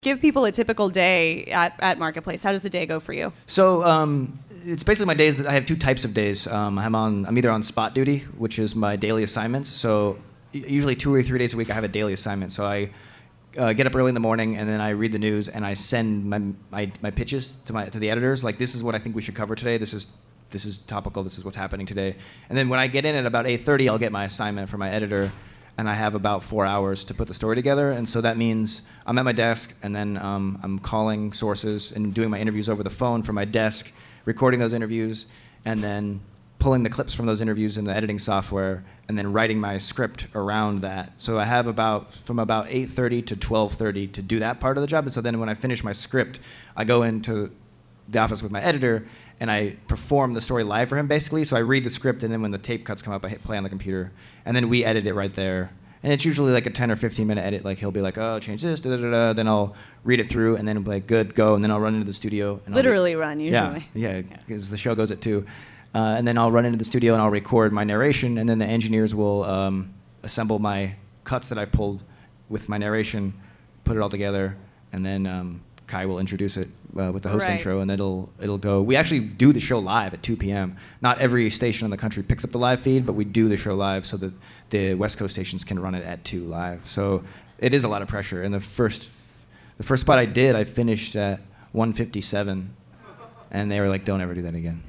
Give people a typical day at Marketplace. How does the day go for you? So it's basically my days. I have two types of days. I'm either on spot duty, which is my daily assignments. So usually 2 or 3 days a week I have a daily assignment. So I get up early in the morning and then I read the news and I send my pitches to the editors. Like, this is what I think we should cover today. This is topical. This is what's happening today. And then when I get in at about 8:30, I'll get my assignment from my editor. And I have about 4 hours to put the story together. And so that means I'm at my desk, and then I'm calling sources and doing my interviews over the phone from my desk, recording those interviews, and then pulling the clips from those interviews in the editing software, and then writing my script around that. So I have from about 8:30 to 12:30 to do that part of the job. And so then when I finish my script, I go into the office with my editor, and I perform the story live for him, basically. So I read the script, and then when the tape cuts come up, I hit play on the computer, and then we edit it right there. And it's usually like a 10 or 15 minute edit. Like, he'll be like, oh, change this, da-da-da-da. Then I'll read it through, and then it'll be like, good, go. And then I'll run into the studio. And Literally run, usually. Yeah, because the show goes at 2. And then I'll run into the studio, and I'll record my narration, and then the engineers will assemble my cuts that I've pulled with my narration, put it all together, and then Kai will introduce it with the host intro, and it'll go. We actually do the show live at 2 p.m. Not every station in the country picks up the live feed, but we do the show live so that the West Coast stations can run it at 2 live. So it is a lot of pressure. And the first spot I did, I finished at 1:57, and they were like, "Don't ever do that again."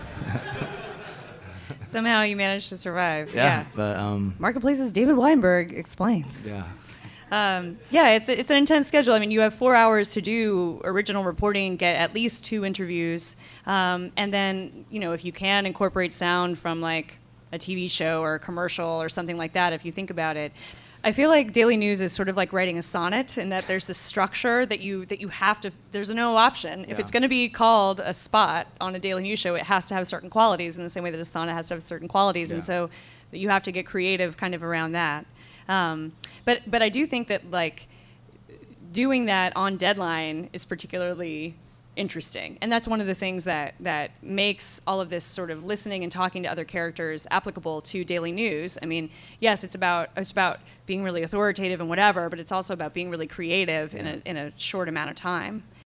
Somehow you managed to survive. Yeah. But Marketplace's David Weinberg explains. Yeah. It's an intense schedule. I mean, you have 4 hours to do original reporting, get at least 2 interviews, and then, if you can incorporate sound from like a TV show or a commercial or something like that, if you think about it. I feel like daily news is sort of like writing a sonnet, in that there's this structure that you have to. There's no option. Yeah. If it's going to be called a spot on a daily news show, it has to have certain qualities in the same way that a sonnet has to have certain qualities, and so you have to get creative kind of around that. But I do think that, like, doing that on deadline is particularly interesting, and that's one of the things that makes all of this sort of listening and talking to other characters applicable to daily news. I mean, yes, it's about being really authoritative and whatever, but it's also about being really creative in a short amount of time.